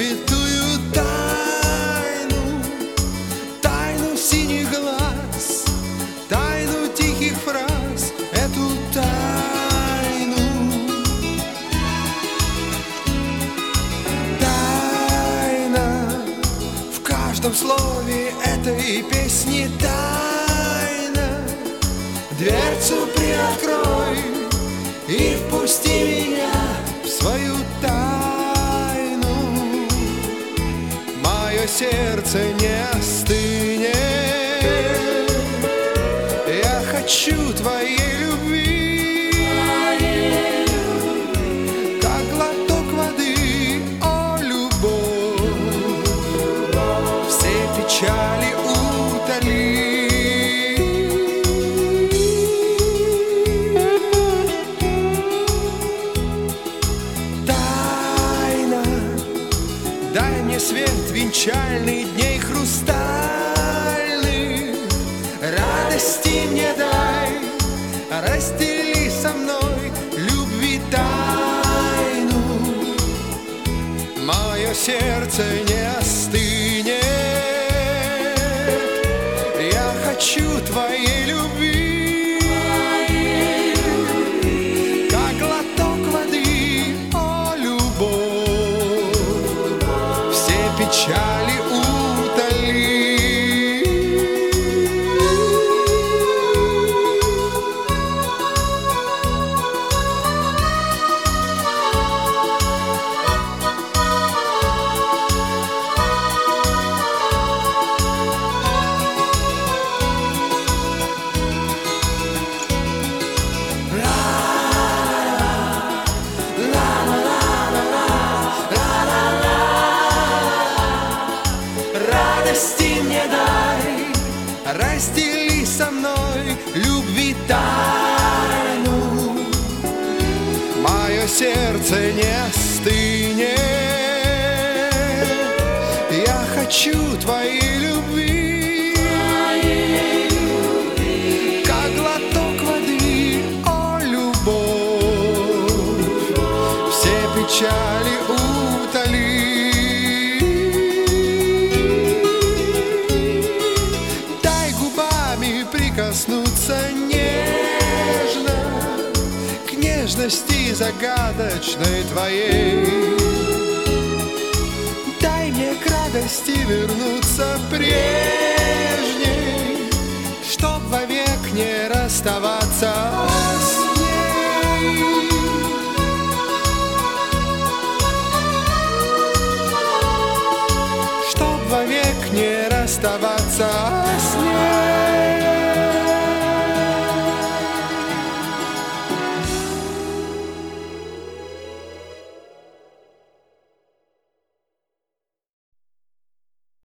святую тайну, тайну синих глаз, тайну тихих фраз, эту тайну. Тайна в каждом слове этой песни, тайна. Дверцу приоткрой и впусти меня в свою тайну. Мое сердце не остынет, я хочу твоей любви, как глоток воды, о, любовь, все печали утоли. Дай мне свет венчальный дней хрустальных, радости мне дай, раздели со мной любви тайну. Мое сердце не остынет, я хочу твоей любви, как глоток воды, о, любовь, печали утоли. Радости мне дай, раздели со мной любви тайну. Мое сердце не остынет, я хочу твоей любви, как глоток воды, о, любовь, все печали утоли. Прикоснуться нежно к нежности загадочной твоей. Дай мне к радости вернуться прежней, чтоб вовек не расставаться с ней. Чтоб вовек не расставаться с ней.